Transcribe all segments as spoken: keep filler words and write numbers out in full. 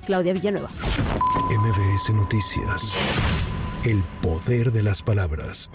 Claudia Villanueva. M B S Noticias. El poder de las palabras.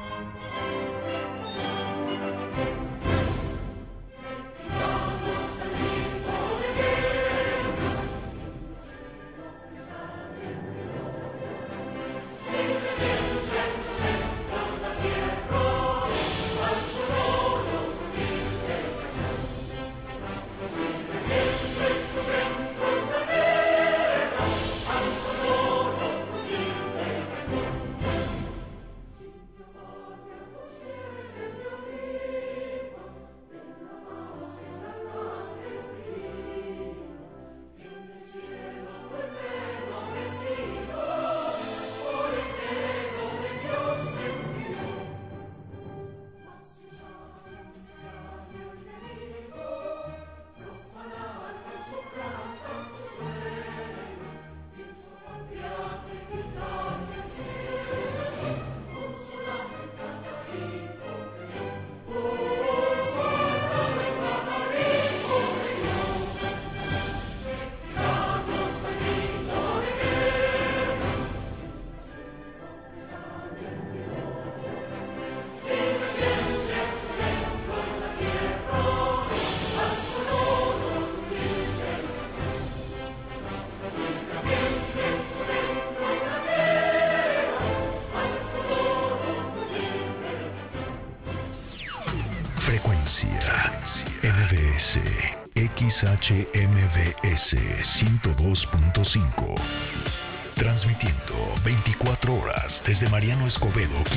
Frecuencia M B S X H M B S ciento dos punto cinco. Transmitiendo veinticuatro horas desde Mariano Escobedo